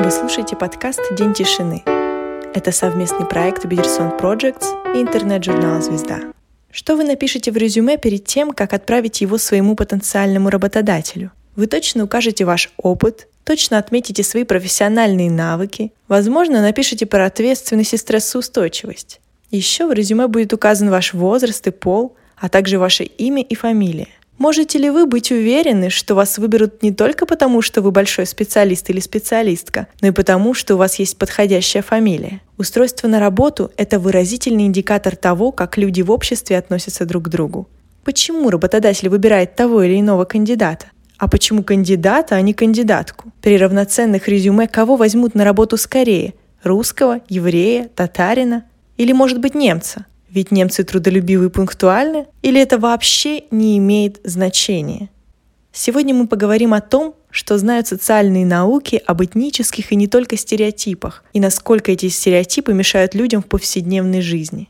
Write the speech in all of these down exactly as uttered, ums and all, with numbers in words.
Вы слушаете подкаст «День тишины». Это совместный проект Бедерсон Projects и интернет-журнала «Звезда». Что вы напишете в резюме перед тем, как отправить его своему потенциальному работодателю? Вы точно укажете ваш опыт, точно отметите свои профессиональные навыки, возможно, напишите про ответственность и стрессоустойчивость. Еще в резюме будет указан ваш возраст и пол, а также ваше имя и фамилия. Можете ли вы быть уверены, что вас выберут не только потому, что вы большой специалист или специалистка, но и потому, что у вас есть подходящая фамилия? Устройство на работу – это выразительный индикатор того, как люди в обществе относятся друг к другу. Почему работодатель выбирает того или иного кандидата? А почему кандидата, а не кандидатку? При равноценных резюме кого возьмут на работу скорее – русского, еврея, татарина или, может быть, немца? Ведь немцы трудолюбивы и пунктуальны, или это вообще не имеет значения? Сегодня мы поговорим о том, что знают социальные науки об этнических и не только стереотипах, и насколько эти стереотипы мешают людям в повседневной жизни.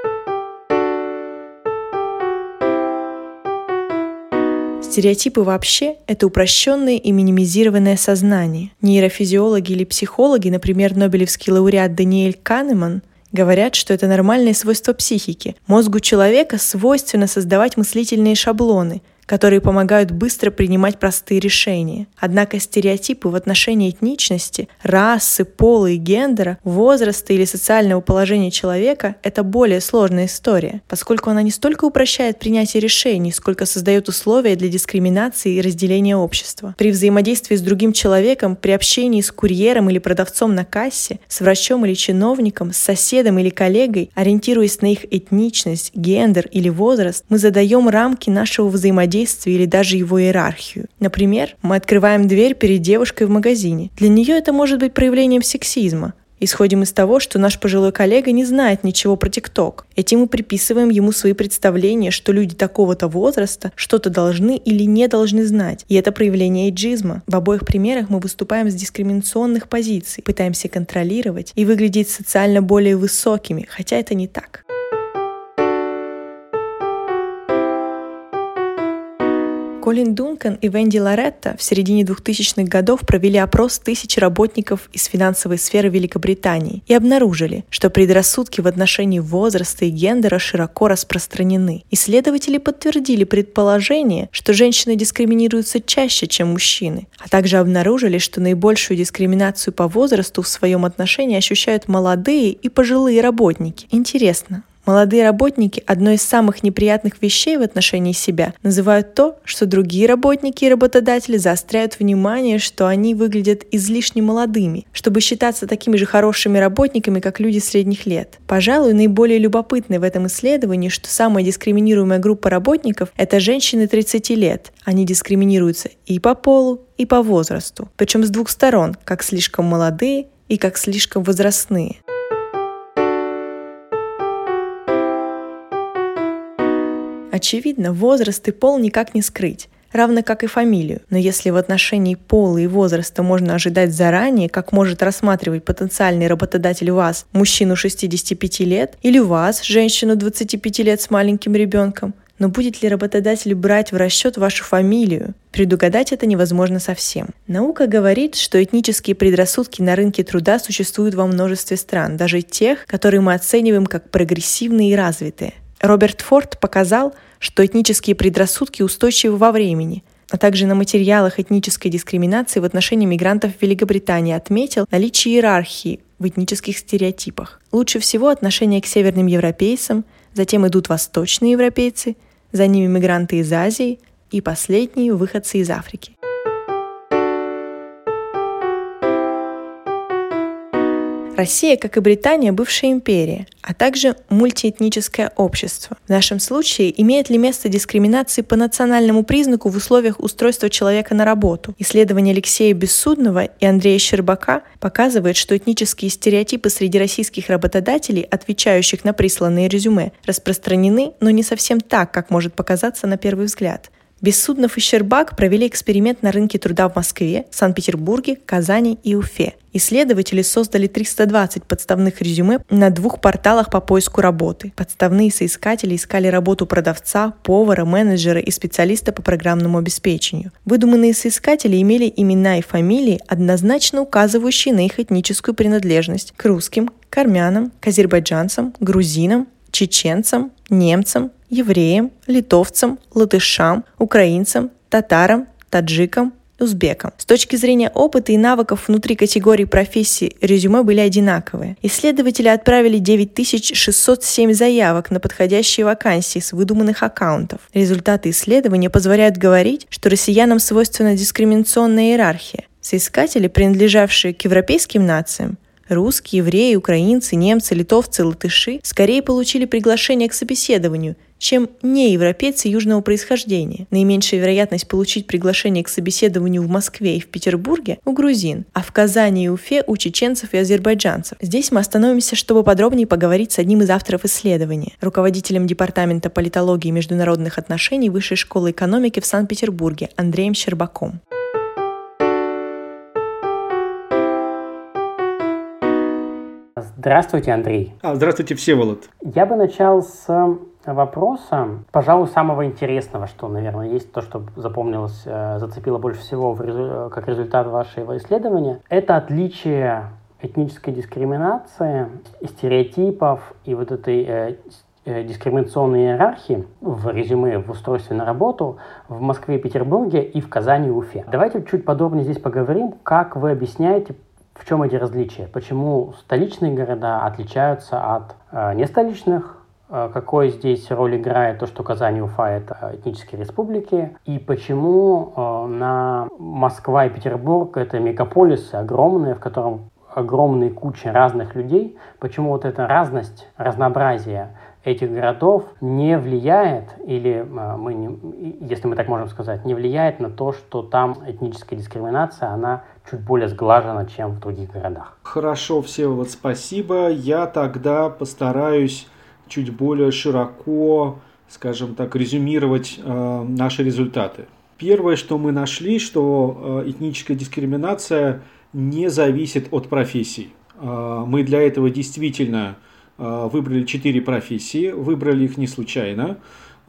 Стереотипы вообще – это упрощенное и минимизированное сознание. Нейрофизиологи или психологи, например, нобелевский лауреат Даниэль Канеман, говорят, что это нормальное свойство психики. Мозгу человека свойственно создавать мыслительные шаблоны, которые помогают быстро принимать простые решения. Однако стереотипы в отношении этничности, расы, пола и гендера, возраста или социального положения человека – это более сложная история, поскольку она не столько упрощает принятие решений, сколько создает условия для дискриминации и разделения общества. При взаимодействии с другим человеком, при общении с курьером или продавцом на кассе, с врачом или чиновником, с соседом или коллегой, ориентируясь на их этничность, гендер или возраст, мы задаем рамки нашего взаимодействия или даже его иерархию. Например, мы открываем дверь перед девушкой в магазине. Для нее это может быть проявлением сексизма. Исходим из того, что наш пожилой коллега не знает ничего про ТикТок. Этим мы приписываем ему свои представления, что люди такого-то возраста что-то должны или не должны знать. И это проявление эйджизма. В обоих примерах мы выступаем с дискриминационных позиций, пытаемся контролировать и выглядеть социально более высокими, хотя это не так. Колин Дункан и Венди Лоретто в середине двухтысячных годов провели опрос тысяч работников из финансовой сферы Великобритании и обнаружили, что предрассудки в отношении возраста и гендера широко распространены. Исследователи подтвердили предположение, что женщины дискриминируются чаще, чем мужчины, а также обнаружили, что наибольшую дискриминацию по возрасту в своем отношении ощущают молодые и пожилые работники. Интересно. Молодые работники одной из самых неприятных вещей в отношении себя называют то, что другие работники и работодатели заостряют внимание, что они выглядят излишне молодыми, чтобы считаться такими же хорошими работниками, как люди средних лет. Пожалуй, наиболее любопытное в этом исследовании, что самая дискриминируемая группа работников – это женщины тридцати лет. Они дискриминируются и по полу, и по возрасту, причем с двух сторон, как слишком молодые и как слишком возрастные. Очевидно, возраст и пол никак не скрыть, равно как и фамилию. Но если в отношении пола и возраста можно ожидать заранее, как может рассматривать потенциальный работодатель вас, мужчину шестидесяти пяти лет, или вас, женщину двадцати пяти лет с маленьким ребенком, но будет ли работодатель брать в расчет вашу фамилию? Предугадать это невозможно совсем. Наука говорит, что этнические предрассудки на рынке труда существуют во множестве стран, даже тех, которые мы оцениваем как прогрессивные и развитые. Роберт Форд показал, что этнические предрассудки устойчивы во времени, а также на материалах этнической дискриминации в отношении мигрантов в Великобритании отметил наличие иерархии в этнических стереотипах. Лучше всего отношение к северным европейцам, затем идут восточные европейцы, за ними мигранты из Азии и последние выходцы из Африки. Россия, как и Британия, бывшая империя, а также мультиэтническое общество. В нашем случае имеет ли место дискриминация по национальному признаку в условиях устройства человека на работу? Исследование Алексея Бессудного и Андрея Щербака показывает, что этнические стереотипы среди российских работодателей, отвечающих на присланные резюме, распространены, но не совсем так, как может показаться на первый взгляд. Бессуднов и Щербак провели эксперимент на рынке труда в Москве, Санкт-Петербурге, Казани и Уфе. Исследователи создали триста двадцать подставных резюме на двух порталах по поиску работы. Подставные соискатели искали работу продавца, повара, менеджера и специалиста по программному обеспечению. Выдуманные соискатели имели имена и фамилии, однозначно указывающие на их этническую принадлежность к русским, к армянам, к азербайджанцам, грузинам, чеченцам, немцам, евреям, литовцам, латышам, украинцам, татарам, таджикам, узбекам. С точки зрения опыта и навыков внутри категорий профессий резюме были одинаковые. Исследователи отправили девять тысяч шестьсот семь заявок на подходящие вакансии с выдуманных аккаунтов. Результаты исследования позволяют говорить, что россиянам свойственна дискриминационная иерархия. Соискатели, принадлежавшие к европейским нациям, русские, евреи, украинцы, немцы, литовцы, латыши скорее получили приглашение к собеседованию, чем неевропейцы южного происхождения. Наименьшая вероятность получить приглашение к собеседованию в Москве и в Петербурге у грузин, а в Казани и Уфе у чеченцев и азербайджанцев. Здесь мы остановимся, чтобы подробнее поговорить с одним из авторов исследования, руководителем Департамента политологии и международных отношений Высшей школы экономики в Санкт-Петербурге Андреем Щербаком. Здравствуйте, Андрей. А, здравствуйте, Всеволод. Я бы начал с вопроса, пожалуй, самого интересного, что, наверное, есть то, что запомнилось, зацепило больше всего в резу... как результат вашего исследования. Это отличие этнической дискриминации, стереотипов и вот этой э, дискриминационной иерархии в резюме, в устройстве на работу в Москве и Петербурге и в Казани и Уфе. Давайте чуть подробнее здесь поговорим, как вы объясняете, в чем эти различия? Почему столичные города отличаются от э, нестоличных? Э, какой здесь роль играет то, что Казань и Уфа – это этнические республики? И почему э, на Москва и Петербург – это мегаполисы огромные, в котором огромные кучи разных людей? Почему вот эта разность, разнообразие этих городов не влияет, или мы не, если мы так можем сказать, не влияет на то, что там этническая дискриминация, она чуть более сглажена, чем в других городах? Хорошо, Всеволод, спасибо. Я тогда постараюсь чуть более широко, скажем так, резюмировать э, наши результаты. Первое, что мы нашли, что э, этническая дискриминация не зависит от профессий. Э, мы для этого действительно выбрали четыре профессии, выбрали их не случайно.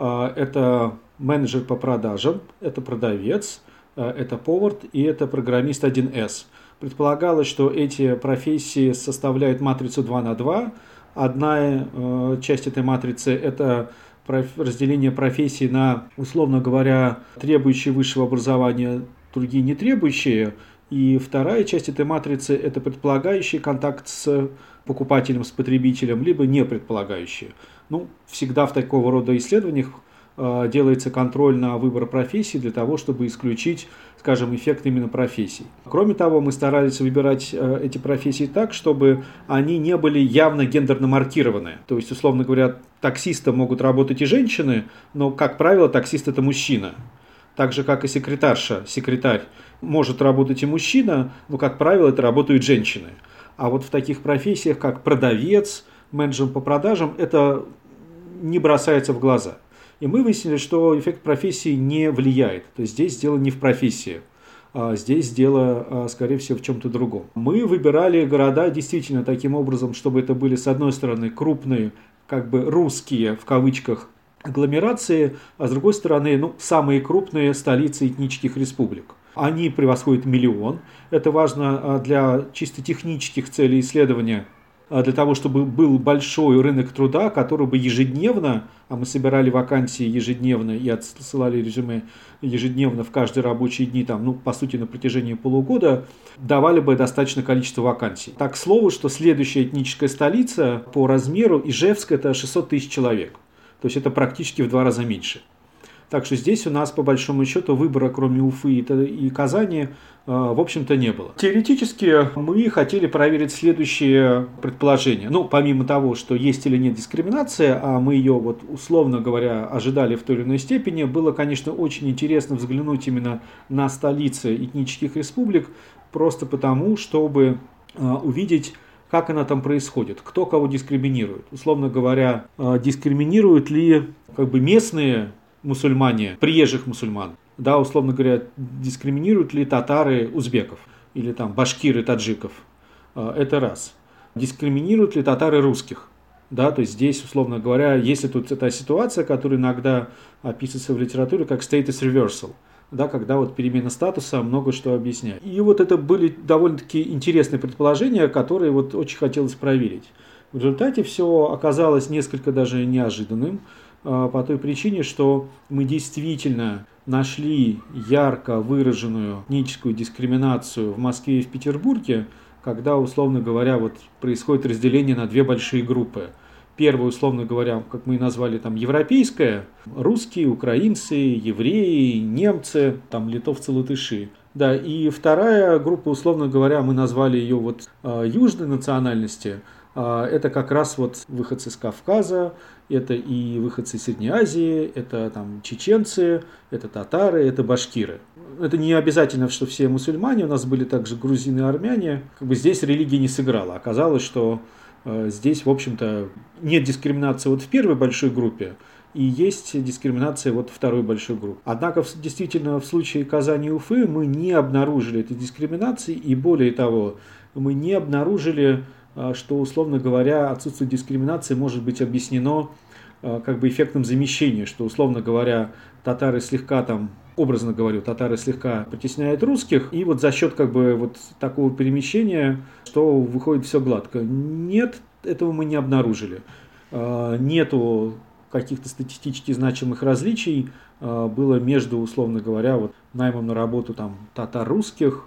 Это менеджер по продажам, это продавец, это повар и это программист один эс. Предполагалось, что эти профессии составляют матрицу два на два. Одна часть этой матрицы – это разделение профессий на, условно говоря, требующие высшего образования, другие не требующие. И вторая часть этой матрицы – это предполагающий контакт с покупателем, с потребителем, либо не предполагающие. Ну, всегда в такого рода исследованиях э, делается контроль на выбор профессии для того, чтобы исключить, скажем, эффект именно профессий. Кроме того, мы старались выбирать э, эти профессии так, чтобы они не были явно гендерно маркированы. То есть, условно говоря, таксистом могут работать и женщины, но, как правило, таксист – это мужчина. Так же, как и секретарша, секретарь может работать и мужчина, но, как правило, это работают женщины. А вот в таких профессиях, как продавец, менеджер по продажам, это не бросается в глаза. И мы выяснили, что эффект профессии не влияет. То есть здесь дело не в профессии, а здесь дело, скорее всего, в чем-то другом. Мы выбирали города действительно таким образом, чтобы это были, с одной стороны, крупные, как бы русские, в кавычках, агломерации, а с другой стороны, ну, самые крупные столицы этнических республик. Они превосходят миллион. Это важно для чисто технических целей исследования, для того, чтобы был большой рынок труда, который бы ежедневно, а мы собирали вакансии ежедневно и отсылали резюме ежедневно в каждые рабочие дни, там, ну, по сути, на протяжении полугода, давали бы достаточное количество вакансий. Так, к слову, что следующая этническая столица по размеру, Ижевск, это шестьсот тысяч человек. То есть это практически в два раза меньше. Так что здесь у нас, по большому счету, выбора, кроме Уфы и Казани, в общем-то, не было. Теоретически мы хотели проверить следующее предположение. Ну, помимо того, что есть или нет дискриминация, а мы ее, вот, условно говоря, ожидали в той или иной степени, было, конечно, очень интересно взглянуть именно на столицы этнических республик, просто потому, чтобы увидеть, как она там происходит, кто кого дискриминирует. Условно говоря, дискриминируют ли как бы местные мусульмане приезжих мусульман? Да, условно говоря, дискриминируют ли татары узбеков или там башкиры таджиков? Это раз. Дискриминируют ли татары русских? Да, то есть здесь, условно говоря, если тут эта ситуация, которая иногда описывается в литературе как status reversal, да, когда вот перемена статуса много что объясняет. И вот это были довольно-таки интересные предположения, которые вот очень хотелось проверить. В результате все оказалось несколько даже неожиданным, по той причине, что мы действительно нашли ярко выраженную этническую дискриминацию в Москве и в Петербурге, когда, условно говоря, вот происходит разделение на две большие группы. Первая, условно говоря, как мы и назвали, там, европейская, русские, украинцы, евреи, немцы, там, литовцы, латыши. Да, и вторая группа, условно говоря, мы назвали ее вот южной национальности. Это как раз вот выходцы с Кавказа, это и выходцы из Средней Азии, это там чеченцы, это татары, это башкиры. Это не обязательно, что все мусульмане, у нас были также грузины и армяне. Как бы здесь религия не сыграла. Оказалось, что э, здесь, в общем-то, нет дискриминации вот в первой большой группе, и есть дискриминация вот в второй большой группе. Однако, в, действительно, в случае Казани и Уфы мы не обнаружили этой дискриминации, и более того, мы не обнаружили, э, что, условно говоря, отсутствие дискриминации может быть объяснено э, как бы эффектом замещения, что, условно говоря, татары слегка там, образно говорю, татары слегка притесняют русских, и вот за счет как бы вот такого перемещения, что выходит все гладко. Нет, этого мы не обнаружили. Нету каких-то статистически значимых различий было между, условно говоря, вот наймом на работу там татар русских,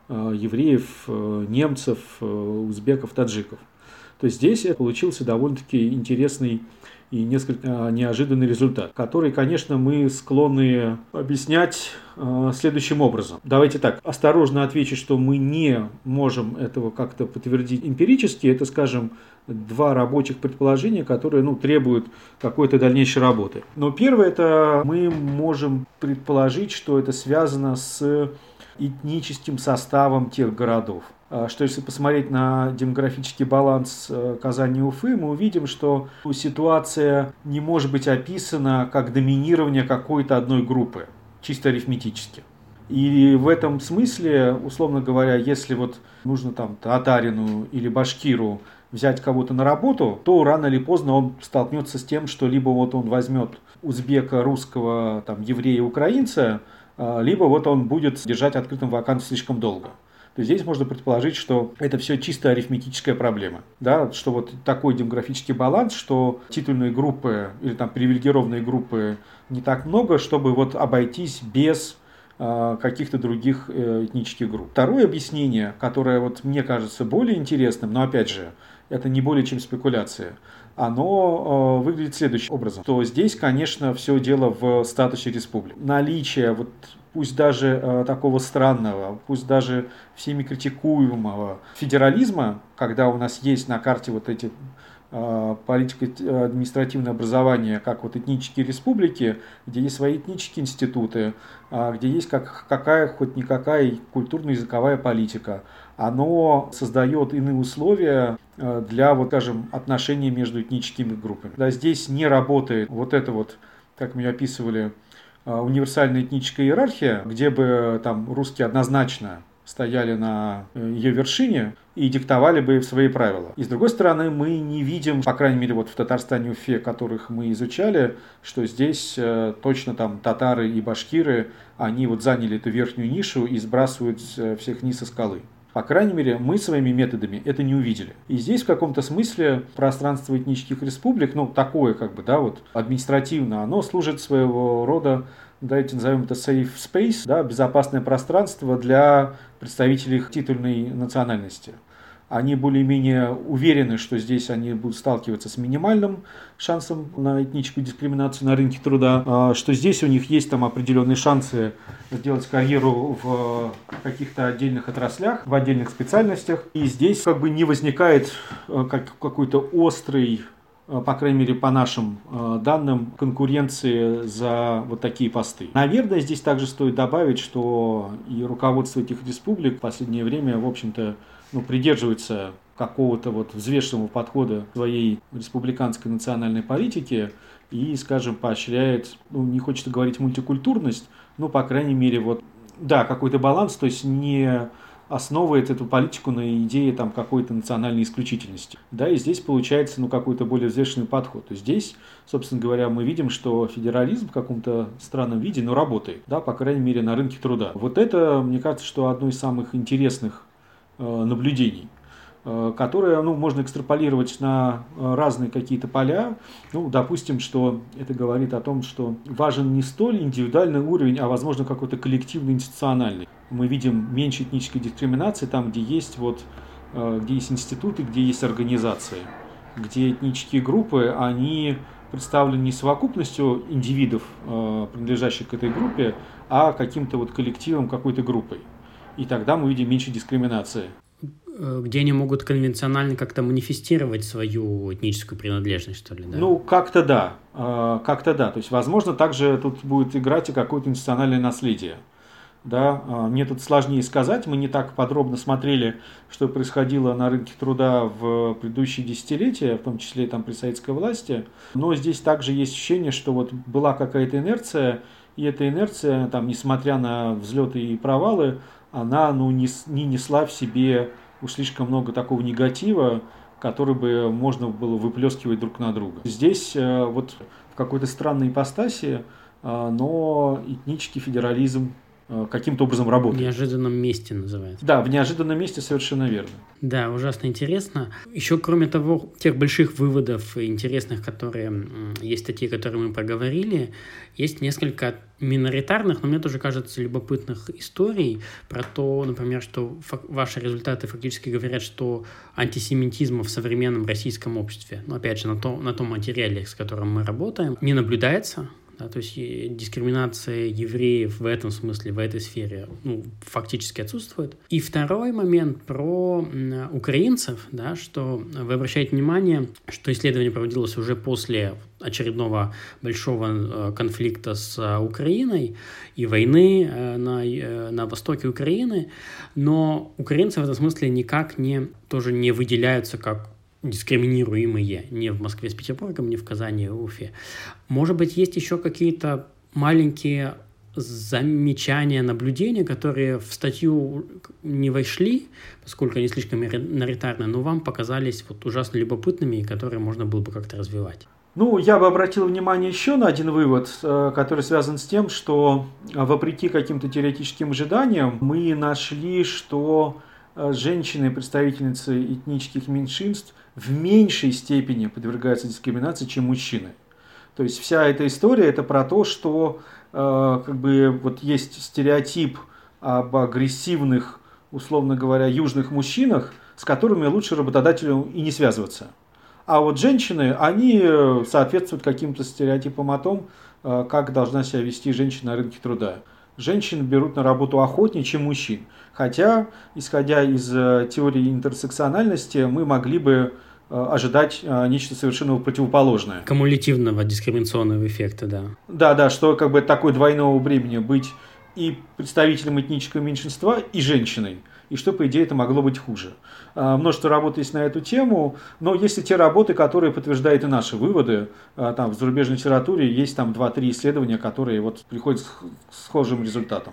евреев, немцев, узбеков, таджиков. То есть здесь получился довольно-таки интересный и несколько неожиданный результат, который, конечно, мы склонны объяснять э, следующим образом. Давайте так, осторожно отвечу, что мы не можем этого как-то подтвердить эмпирически. Это, скажем, два рабочих предположения, которые ну, требуют какой-то дальнейшей работы. Но первое, это мы можем предположить, что это связано с этническим составом тех городов. Что если посмотреть на демографический баланс Казани и Уфы, мы увидим, что ситуация не может быть описана как доминирование какой-то одной группы, чисто арифметически. И в этом смысле, условно говоря, если вот нужно там татарину или башкиру взять кого-то на работу, то рано или поздно он столкнется с тем, что либо вот он возьмет узбека, русского, там, еврея, украинца, либо вот он будет держать открытым вакансию слишком долго. То есть здесь можно предположить, что это все чисто арифметическая проблема. Да? Что вот такой демографический баланс, что титульные группы или там привилегированные группы не так много, чтобы вот обойтись без э, каких-то других э, этнических групп. Второе объяснение, которое вот мне кажется более интересным, но опять же, это не более чем спекуляция, оно э, выглядит следующим образом. То здесь, конечно, все дело в статусе республик. Наличие вот пусть даже э, такого странного, пусть даже всеми критикуемого федерализма, когда у нас есть на карте вот эти э, политико-административное образование, как вот этнические республики, где есть свои этнические институты, э, где есть как, какая, хоть никакая культурно-языковая политика, оно создает иные условия э, для, вот, скажем, отношений между этническими группами. Да, здесь не работает вот это вот, как мы описывали, универсальная этническая иерархия, где бы там русские однозначно стояли на ее вершине и диктовали бы свои правила. И с другой стороны, мы не видим, по крайней мере, вот в Татарстане, Уфе, которых мы изучали, что здесь э, точно там татары и башкиры, они вот заняли эту верхнюю нишу и сбрасывают всех вниз со скалы. По крайней мере, мы своими методами это не увидели. И здесь в каком-то смысле пространство этнических республик, ну, такое как бы, да, вот административно, оно служит своего рода, давайте назовем это safe space, да, безопасное пространство для представителей титульной национальности. Они более-менее уверены, что здесь они будут сталкиваться с минимальным шансом на этническую дискриминацию на рынке труда, что здесь у них есть там определенные шансы сделать карьеру в каких-то отдельных отраслях, в отдельных специальностях. И здесь как бы не возникает как какой-то острый, по крайней мере по нашим данным, конкуренции за вот такие посты. Наверное, здесь также стоит добавить, что и руководство этих республик в последнее время, в общем-то, ну, придерживается какого-то вот взвешенного подхода к своей республиканской национальной политике и, скажем, поощряет, ну, не хочется говорить мультикультурность, но, по крайней мере, вот, да, какой-то баланс, то есть не основывает эту политику на идее там, какой-то национальной исключительности. Да, и здесь получается ну, какой-то более взвешенный подход. То есть здесь, собственно говоря, мы видим, что федерализм в каком-то странном виде, но работает, да, по крайней мере, на рынке труда. Вот это, мне кажется, что одно из самых интересных э, наблюдений, э, которое ну, можно экстраполировать на разные какие-то поля. Ну, допустим, что это говорит о том, что важен не столь индивидуальный уровень, а, возможно, какой-то коллективный, институциональный. Мы видим меньше этнической дискриминации там, где есть, вот, где есть институты, где есть организации, где этнические группы, они представлены не совокупностью индивидов, принадлежащих к этой группе, а каким-то вот коллективом, какой-то группой. И тогда мы видим меньше дискриминации. Где они могут конвенционально как-то манифестировать свою этническую принадлежность, что ли? Да? Ну, как-то да. Как-то да. То есть, возможно, также тут будет играть и какое-то институциональное наследие. Да, мне тут сложнее сказать, мы не так подробно смотрели, что происходило на рынке труда в предыдущие десятилетия, в том числе там при советской власти, но здесь также есть ощущение, что вот была какая-то инерция, и эта инерция, там, несмотря на взлеты и провалы, она ну, не, не несла в себе уж слишком много такого негатива, который бы можно было выплескивать друг на друга. Здесь вот в какой-то странной ипостаси, но этнический федерализм каким-то образом работает. В неожиданном месте называется. Да, в неожиданном месте совершенно верно. Да, ужасно интересно. Еще кроме того, тех больших выводов интересных, которые есть статьи, которые мы проговорили, есть несколько миноритарных, но мне тоже кажется любопытных историй про то, например, что ваши результаты фактически говорят, что антисемитизма в современном российском обществе, но опять же на, то, на том материале, с которым мы работаем, не наблюдается. Да, то есть дискриминация евреев в этом смысле, в этой сфере ну, фактически отсутствует. И второй момент про украинцев, да, что вы обращаете внимание, что исследование проводилось уже после очередного большого конфликта с Украиной и войны на, на востоке Украины, но украинцы в этом смысле никак не, тоже не выделяются как дискриминируемые ни в Москве с Петербургом, ни в Казани и Уфе. Может быть, есть еще какие-то маленькие замечания, наблюдения, которые в статью не вошли, поскольку они слишком миноритарны, но вам показались вот ужасно любопытными и которые можно было бы как-то развивать. Ну, я бы обратил внимание еще на один вывод, который связан с тем, что вопреки каким-то теоретическим ожиданиям мы нашли, что женщины, представительницы этнических меньшинств в меньшей степени подвергаются дискриминации, чем мужчины. То есть вся эта история это про то, что э, как бы вот есть стереотип об агрессивных, условно говоря, южных мужчинах, с которыми лучше работодателю и не связываться. А вот женщины, они соответствуют каким-то стереотипам о том, э, как должна себя вести женщина на рынке труда. Женщин берут на работу охотнее, чем мужчин. Хотя, исходя из э, теории интерсекциональности, мы могли бы э, ожидать э, нечто совершенно противоположное. Кумулятивного дискриминационного эффекта, да. Да, да, что как бы такое двойного бремени быть и представителем этнического меньшинства, и женщиной. И что, по идее, это могло быть хуже. Э, множество работ есть на эту тему, но есть и те работы, которые подтверждают и наши выводы. Э, там, в зарубежной литературе есть там два-три исследования, которые вот, приходят с схожим результатом.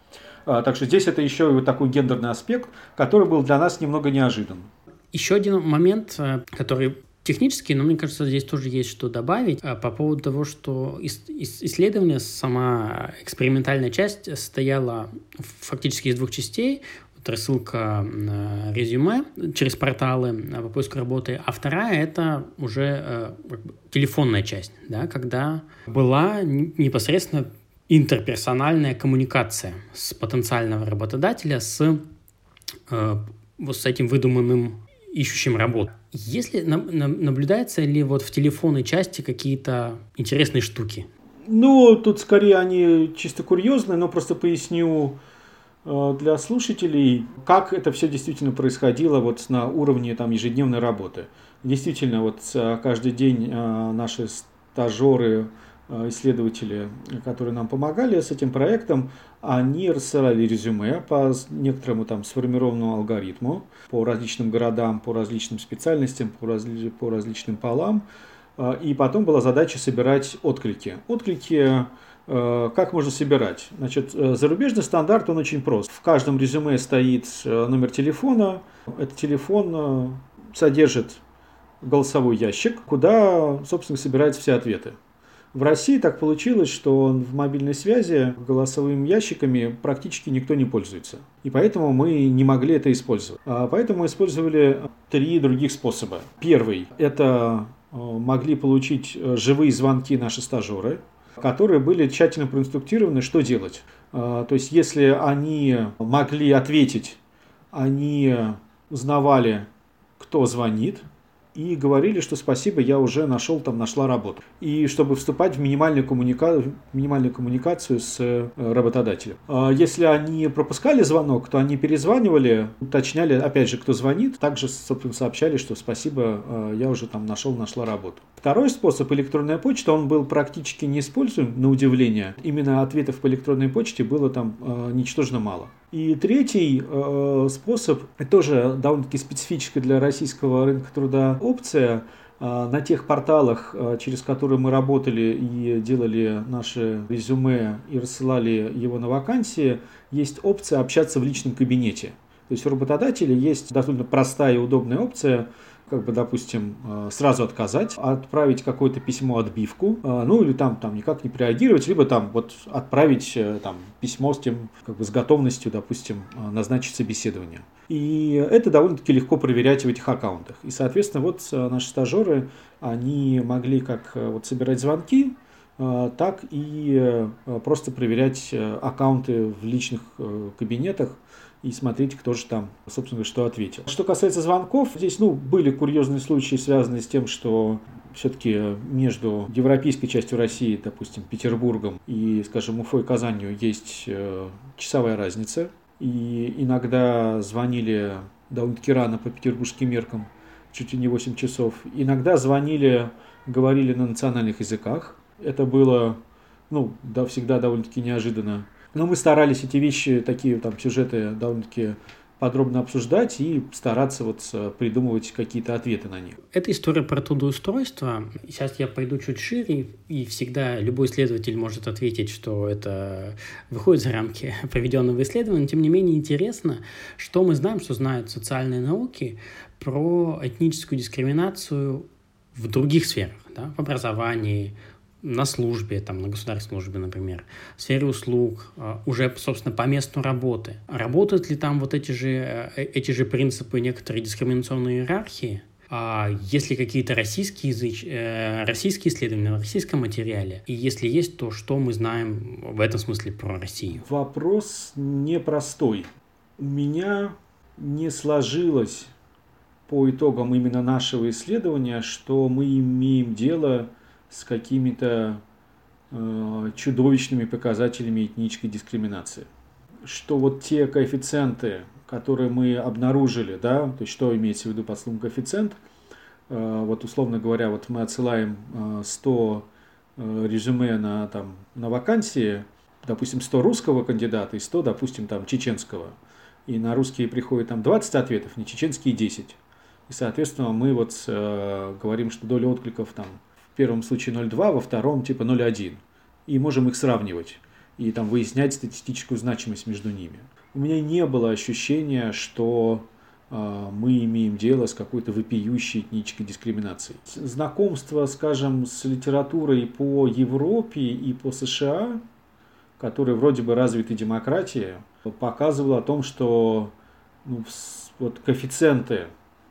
Так что здесь это еще и вот такой гендерный аспект, который был для нас немного неожидан. Еще один момент, который технический, но мне кажется, здесь тоже есть что добавить, по поводу того, что исследование, сама экспериментальная часть состояла фактически из двух частей. Вот рассылка на резюме через порталы по поиску работы, а вторая – это уже телефонная часть, да, когда была непосредственно интерперсональная коммуникация с потенциального работодателя с, э, вот с этим выдуманным ищущим работу. Если на, на, наблюдается ли вот в телефонной части какие-то интересные штуки? Ну, тут скорее они чисто курьезные, но просто поясню э, для слушателей, как это все действительно происходило вот на уровне там, ежедневной работы. Действительно, вот каждый день э, наши стажеры, исследователи, которые нам помогали с этим проектом, они рассылали резюме по некоторому там сформированному алгоритму, по различным городам, по различным специальностям, по, разли, по различным полам. И потом была задача собирать отклики. Отклики как можно собирать? Значит, зарубежный стандарт, он очень прост. В каждом резюме стоит номер телефона. Этот телефон содержит голосовой ящик, куда, собственно, собираются все ответы. В России так получилось, что в мобильной связи голосовыми ящиками практически никто не пользуется. И поэтому мы не могли это использовать. Поэтому мы использовали три других способа. Первый – это могли получить живые звонки наши стажеры, которые были тщательно проинструктированы, что делать. То есть, если они могли ответить, они узнавали, кто звонит, и говорили, что спасибо, я уже нашел, там, нашла работу. И чтобы вступать в минимальную, коммуника... минимальную коммуникацию с работодателем. Если они пропускали звонок, то они перезванивали, уточняли, опять же, кто звонит, также, собственно, сообщали, что спасибо, я уже там нашел, нашла работу. Второй способ, электронная почта, он был практически не используем, на удивление. Именно ответов по электронной почте было там э, ничтожно мало. И третий э, способ, тоже довольно-таки специфическая для российского рынка труда опция, э, на тех порталах, э, через которые мы работали и делали наши резюме и рассылали его на вакансии, есть опция общаться в личном кабинете. То есть у работодателя есть довольно простая и удобная опция, как бы, допустим, сразу отказать, отправить какое-то письмо отбивку, ну или там, там никак не реагировать, либо там вот отправить там письмо с тем, как бы с готовностью, допустим, назначить собеседование. И это довольно-таки легко проверять в этих аккаунтах. И, соответственно, вот наши стажеры, они могли как вот собирать звонки, так и просто проверять аккаунты в личных кабинетах и смотреть, кто же там, собственно, что ответил. Что касается звонков, здесь, ну, были курьезные случаи, связанные с тем, что все-таки между европейской частью России, допустим, Петербургом и, скажем, Уфой, Казанью есть э, часовая разница. И иногда звонили довольно-таки рано по петербургским меркам, чуть ли не восемь часов. Иногда звонили, говорили на национальных языках. Это было, ну, да, всегда довольно-таки неожиданно. Но мы старались эти вещи, такие там сюжеты довольно-таки подробно обсуждать и стараться вот придумывать какие-то ответы на них. Это история про трудоустройство. Сейчас я пойду чуть шире, и всегда любой исследователь может ответить, что это выходит за рамки проведенного исследования. Но, тем не менее, интересно, что мы знаем, что знают социальные науки про этническую дискриминацию в других сферах, да, в образовании, на службе, там, на государственной службе, например, в сфере услуг, уже, собственно, по месту работы. Работают ли там вот эти же, эти же принципы некоторой дискриминационной иерархии? А есть ли какие-то российские, языч... российские исследования на российском материале? И если есть, то что мы знаем в этом смысле про Россию? Вопрос непростой. У меня не сложилось по итогам именно нашего исследования, что мы имеем дело с какими-то э, чудовищными показателями этнической дискриминации. Что вот те коэффициенты, которые мы обнаружили, да, то есть что имеется в виду под словом коэффициент, э, вот условно говоря, вот мы отсылаем э, сто э, резюме на, там, на вакансии, допустим, сто русского кандидата и сто, допустим, там, чеченского. И на русские приходит там двадцать ответов, на чеченские десять. И, соответственно, мы вот э, говорим, что доля откликов там в первом случае ноль целых две десятых, во втором типа ноль целых одна десятая. И можем их сравнивать и там выяснять статистическую значимость между ними. У меня не было ощущения, что э, мы имеем дело с какой-то вопиющей этнической дискриминацией. Знакомство, скажем, с литературой по Европе и по США, которая вроде бы развита демократия, показывала о том, что ну, вот коэффициенты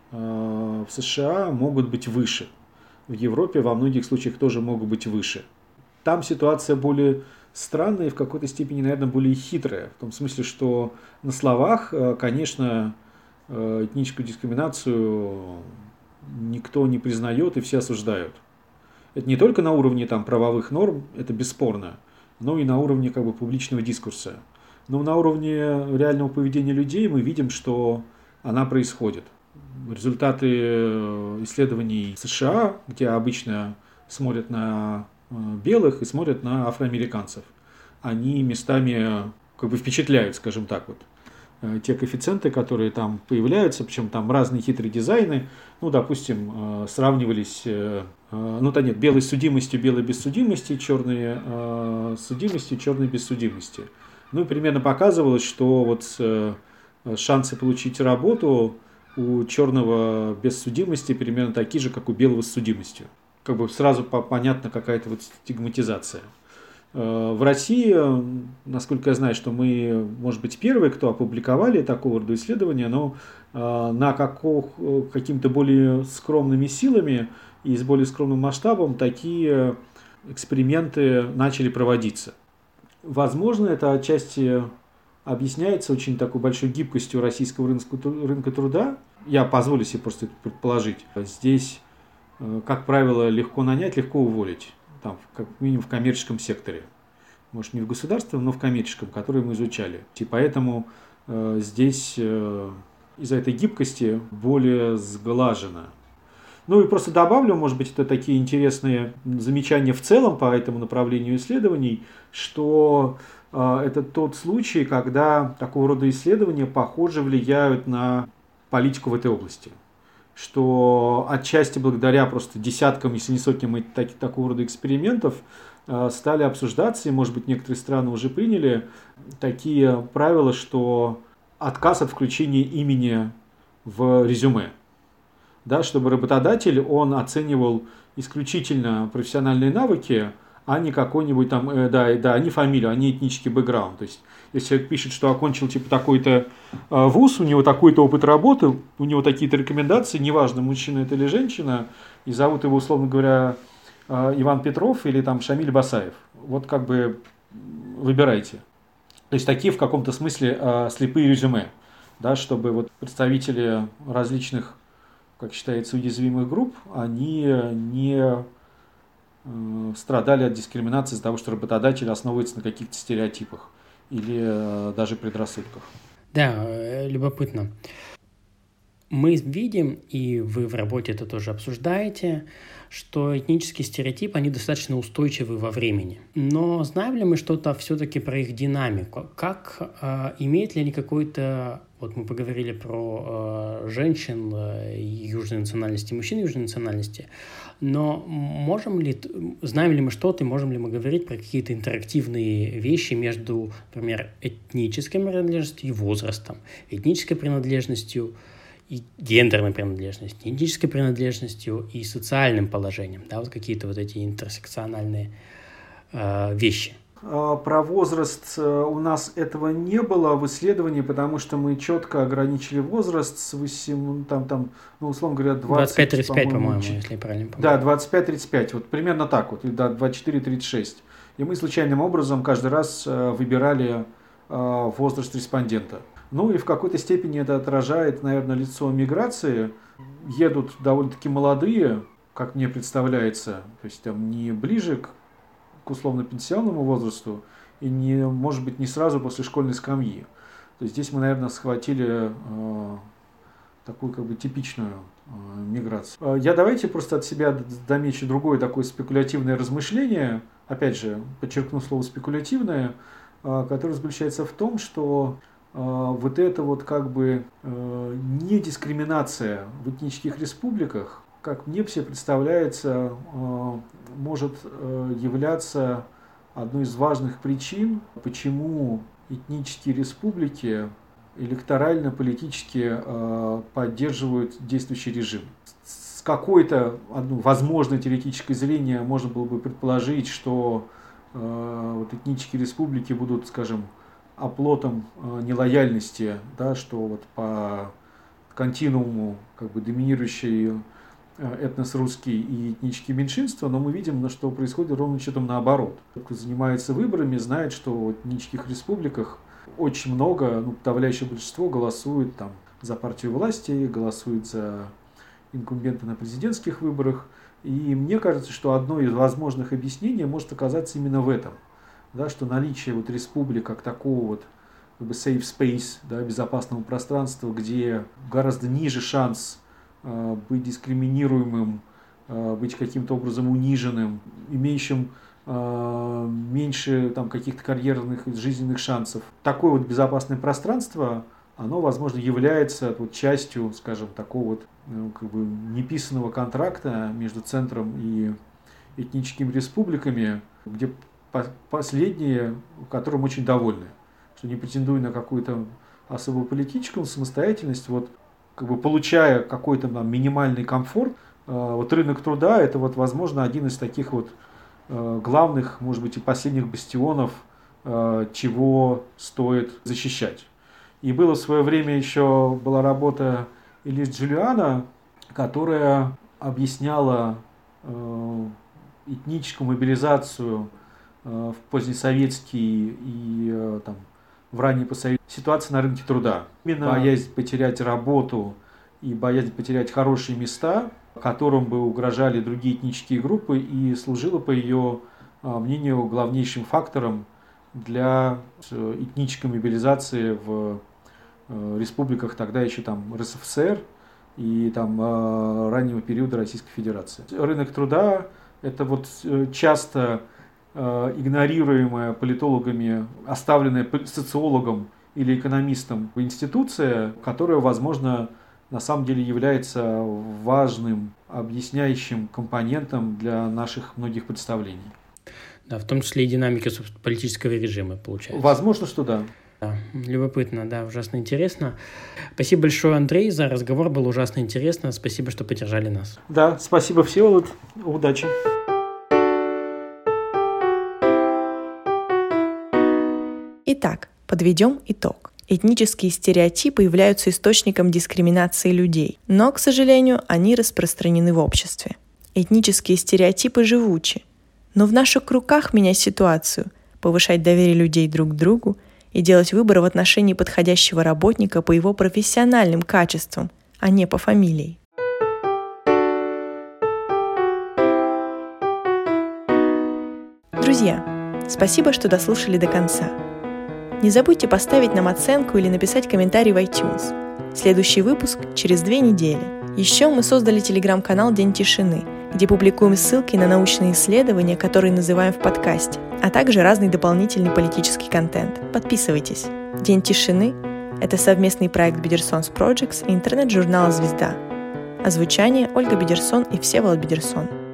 э, в США могут быть выше. В Европе во многих случаях тоже могут быть выше. Там ситуация более странная и в какой-то степени, наверное, более хитрая. В том смысле, что на словах, конечно, этническую дискриминацию никто не признает и все осуждают. Это не только на уровне там, правовых норм, это бесспорно, но и на уровне как бы, публичного дискурса. Но на уровне реального поведения людей мы видим, что она происходит. Результаты исследований в США, где обычно смотрят на белых и смотрят на афроамериканцев, они местами как бы впечатляют, скажем так вот. те коэффициенты, которые там появляются, причем там разные хитрые дизайны, ну, допустим, сравнивались, ну, да нет, белой судимостью, белой без судимости, черной судимостью, черной без судимости. Ну, и примерно показывалось, что вот шансы получить работу у черного без судимости примерно такие же, как у белого с судимостью. Как бы сразу понятна какая-то вот стигматизация. В России, насколько я знаю, что мы, может быть, первые, кто опубликовали такого рода исследования, но на каких, какими-то более скромными силами и с более скромным масштабом такие эксперименты начали проводиться. Возможно, это отчасти объясняется очень такой большой гибкостью российского рынка, рынка труда. Я позволю себе просто это предположить. Здесь, как правило, легко нанять, легко уволить. Там, как минимум в коммерческом секторе. Может, не в государственном, но в коммерческом, который мы изучали. И поэтому э, здесь э, из-за этой гибкости более сглажено. Ну и просто добавлю, может быть, это такие интересные замечания в целом по этому направлению исследований, что э, это тот случай, когда такого рода исследования, похоже, влияют на политику в этой области. Что отчасти благодаря просто десяткам, если не сотням так, такого рода экспериментов э, стали обсуждаться, и, может быть, некоторые страны уже приняли такие правила, что отказ от включения имени в резюме. Да, чтобы работодатель, он оценивал исключительно профессиональные навыки, а не какой-нибудь там, э, да, да, а не фамилию, а не этнический бэкграунд. То есть, если человек пишет, что окончил типа такой-то э, вуз, у него такой-то опыт работы, у него такие-то рекомендации, неважно, мужчина это или женщина, и зовут его, условно говоря, э, Иван Петров или там Шамиль Басаев. Вот как бы выбирайте. То есть, такие в каком-то смысле э, слепые резюме, да, чтобы вот представители различных, как считается, уязвимых групп, они не страдали от дискриминации из-за того, что работодатель основывается на каких-то стереотипах или э, даже предрассудках. Да, любопытно. Мы видим, и вы в работе это тоже обсуждаете, что этнические стереотипы, они достаточно устойчивы во времени. Но знаем ли мы что-то все-таки про их динамику? Как, э, имеют ли они какой-то... Вот мы поговорили про э, женщин э, южной национальности, мужчин южной национальности, но можем ли, знаем ли мы что-то, и можем ли мы говорить про какие-то интерактивные вещи между, например, этнической принадлежностью и возрастом, этнической принадлежностью и гендерной принадлежностью, этнической принадлежностью и социальным положением, да, вот какие-то вот эти интерсекциональные э, вещи. Про возраст у нас этого не было в исследовании, потому что мы четко ограничили возраст с восемь, там, там, ну, условно говоря, двадцать пять тридцать пять, по-моему, по-моему, если я правильно помню. Да, двадцать пять тридцать пять, вот примерно так вот, да, двадцать четыре тридцать шесть. И мы случайным образом каждый раз выбирали возраст респондента. Ну и в какой-то степени это отражает, наверное, лицо миграции. Едут довольно-таки молодые, как мне представляется, то есть там не ближе к к условно-пенсионному возрасту и, не, может быть, не сразу после школьной скамьи. То есть здесь мы, наверное, схватили э, такую как бы типичную э, миграцию. Я давайте просто от себя домечу другое такое спекулятивное размышление, опять же, подчеркну слово спекулятивное, э, которое заключается в том, что э, вот эта вот как бы э, недискриминация в этнических республиках, как мне все представляется, может являться одной из важных причин, почему этнические республики электорально-политически поддерживают действующий режим. С какой-то, возможной теоретической зрения можно было бы предположить, что вот этнические республики будут, скажем, оплотом нелояльности, да, что вот по континууму как бы доминирующей этнос русский и этнические меньшинства, но мы видим, что происходит ровно что-то наоборот. Кто занимается выборами, знает, что в этнических республиках очень много, ну, подавляющее большинство голосует там за партию власти, голосует за инкумбента на президентских выборах. И мне кажется, что одно из возможных объяснений может оказаться именно в этом. Да, что наличие вот республик как такого вот как бы safe space, да, безопасного пространства, где гораздо ниже шанс быть дискриминируемым, быть каким-то образом униженным, имеющим меньше там, каких-то карьерных и жизненных шансов. Такое вот безопасное пространство, оно, возможно, является вот частью, скажем, такого вот ну, как бы неписанного контракта между центром и этническими республиками, где последние, которым очень довольны, что не претендуя на какую-то особую политическую самостоятельность, вот как бы получая какой-то там минимальный комфорт, вот рынок труда это вот возможно один из таких вот главных, может быть, и последних бастионов, чего стоит защищать. И было в свое время еще была работа Элис Джулиана, которая объясняла этническую мобилизацию в позднесоветские и там, в ранние постсоветские ситуации на рынке труда. Именно боязнь потерять работу и боязнь потерять хорошие места, которым бы угрожали другие этнические группы, и служила, по ее мнению, главнейшим фактором для этнической мобилизации в республиках тогда еще там эр эс эф эс эр и там раннего периода Российской Федерации. Рынок труда – это вот часто игнорируемая политологами, оставленная социологом или экономистом институция, которая, возможно, на самом деле является важным объясняющим компонентом для наших многих представлений. Да, в том числе и динамика политического режима, получается. Возможно, что да. Да, любопытно, да, ужасно интересно. Спасибо большое, Андрей, за разговор, было ужасно интересно. Спасибо, что поддержали нас. Да, спасибо, Всеволод. Удачи. Итак, подведем итог. Этнические стереотипы являются источником дискриминации людей, но, к сожалению, они распространены в обществе. Этнические стереотипы живучи, но в наших руках менять ситуацию, повышать доверие людей друг к другу и делать выбор в отношении подходящего работника по его профессиональным качествам, а не по фамилии. Друзья, спасибо, что дослушали до конца. Не забудьте поставить нам оценку или написать комментарий в iTunes. Следующий выпуск через две недели. Еще мы создали телеграм-канал «День тишины», где публикуем ссылки на научные исследования, которые называем в подкасте, а также разный дополнительный политический контент. Подписывайтесь. «День тишины» — это совместный проект Бедерсонс Projects и интернет-журнала «Звезда». Озвучание Ольга Бедерсон и Всеволод Бедерсон.